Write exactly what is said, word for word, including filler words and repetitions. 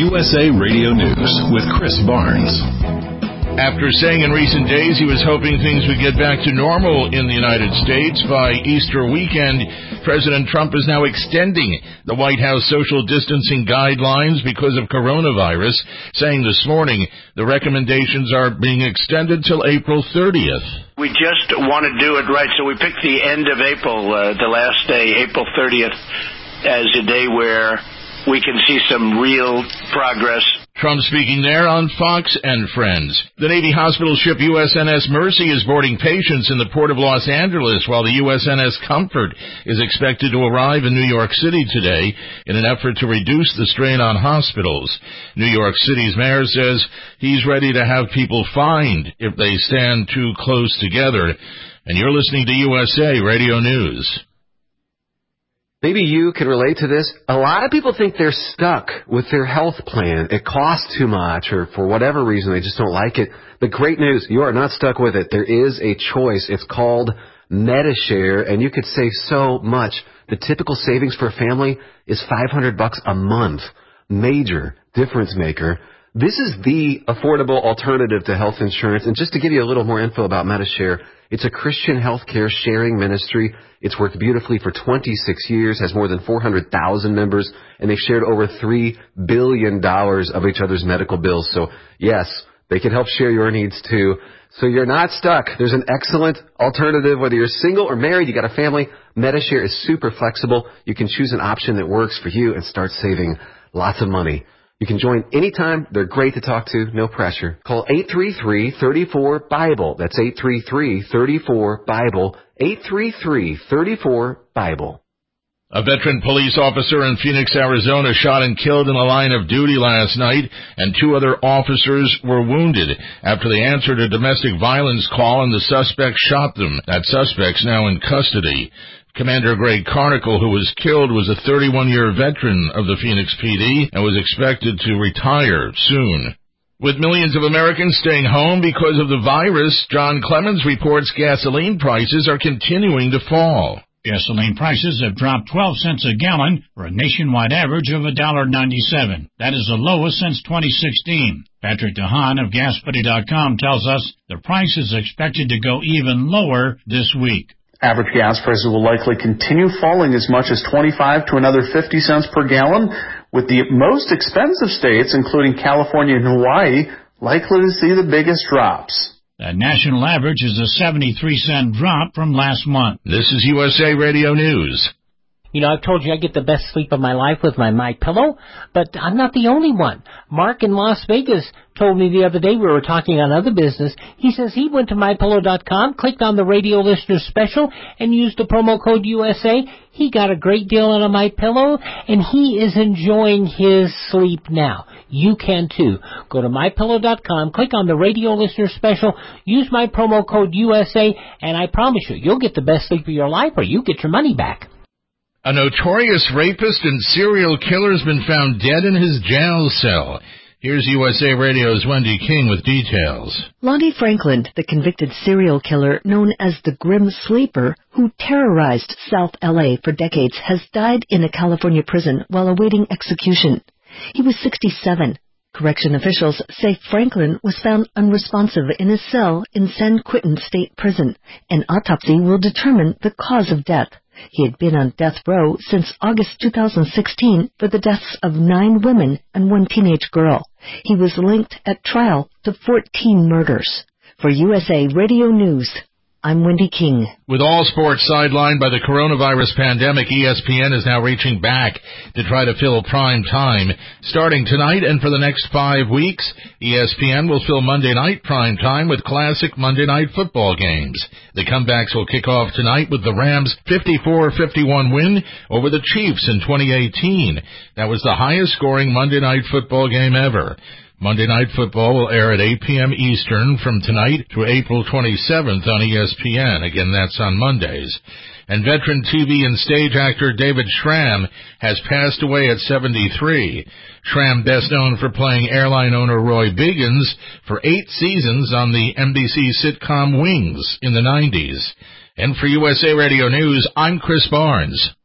U S A Radio News with Chris Barnes. After saying in recent days he was hoping things would get back to normal in the United States by Easter weekend, President Trump is now extending the White House social distancing guidelines because of coronavirus, saying this morning the recommendations are being extended till April thirtieth. We just want to do it right, so we picked the end of April, uh, the last day, April thirtieth, as a day where we can see some real progress. Trump speaking there on Fox and Friends. The Navy hospital ship U S N S Mercy is boarding patients in the port of Los Angeles, while the U S N S Comfort is expected to arrive in New York City today in an effort to reduce the strain on hospitals. New York City's mayor says he's ready to have people fined if they stand too close together. And you're listening to U S A Radio News. Maybe you can relate to this. A lot of people think they're stuck with their health plan. It costs too much, or for whatever reason, they just don't like it. The great news, you are not stuck with it. There is a choice. It's called Medi-Share, and you could save so much. The typical savings for a family is five hundred bucks a month. Major difference maker. This is the affordable alternative to health insurance. And just to give you a little more info about Medi-Share, it's a Christian healthcare sharing ministry. It's worked beautifully for twenty-six years, has more than four hundred thousand members, and they've shared over three billion dollars of each other's medical bills. So, yes, they can help share your needs, too. So you're not stuck. There's an excellent alternative. Whether you're single or married, you got a family, Medi-Share is super flexible. You can choose an option that works for you and start saving lots of money. You can join anytime. They're great to talk to. No pressure. Call eight three three, three four, BIBLE. That's eight three three, three four, BIBLE. eight three three, three four, BIBLE. A veteran police officer in Phoenix, Arizona shot and killed in a line of duty last night, and two other officers were wounded after they answered a domestic violence call and the suspect shot them. That suspect's now in custody. Commander Greg Carnicle, who was killed, was a thirty-one-year veteran of the Phoenix P D and was expected to retire soon. With millions of Americans staying home because of the virus, John Clemens reports gasoline prices are continuing to fall. Gasoline prices have dropped twelve cents a gallon for a nationwide average of one dollar ninety-seven. That is the lowest since twenty sixteen. Patrick DeHaan of gas buddy dot com tells us the price is expected to go even lower this week. Average gas prices will likely continue falling as much as twenty-five to another fifty cents per gallon, with the most expensive states, including California and Hawaii, likely to see the biggest drops. The national average is a seventy-three cent drop from last month. This is U S A Radio News. You know, I've told you I get the best sleep of my life with my MyPillow, but I'm not the only one. Mark in Las Vegas told me the other day, we were talking on other business, he says he went to My Pillow dot com, clicked on the radio listener special, and used the promo code U S A. He got a great deal on a MyPillow, and he is enjoying his sleep now. You can too. Go to My Pillow dot com, click on the radio listener special, use my promo code U S A, and I promise you, you'll get the best sleep of your life, or you get your money back. A notorious rapist and serial killer has been found dead in his jail cell. Here's U S A Radio's Wendy King with details. Lonnie Franklin, the convicted serial killer known as the Grim Sleeper, who terrorized South L A for decades, has died in a California prison while awaiting execution. He was sixty-seven. Correction officials say Franklin was found unresponsive in his cell in San Quentin State Prison. An autopsy will determine the cause of death. He had been on death row since August two thousand sixteen for the deaths of nine women and one teenage girl. He was linked at trial to fourteen murders. For U S A Radio News, I'm Wendy King. With all sports sidelined by the coronavirus pandemic, E S P N is now reaching back to try to fill prime time. Starting tonight and for the next five weeks, E S P N will fill Monday night prime time with classic Monday night football games. The comebacks will kick off tonight with the Rams' fifty-four fifty-one win over the Chiefs in twenty eighteen. That was the highest scoring Monday night football game ever. Monday Night Football will air at eight p.m. Eastern from tonight through April twenty-seventh on E S P N. Again, that's on Mondays. And veteran T V and stage actor David Schramm has passed away at seventy-three. Schramm, best known for playing airline owner Roy Biggins for eight seasons on the N B C sitcom Wings in the nineties. And for U S A Radio News, I'm Chris Barnes.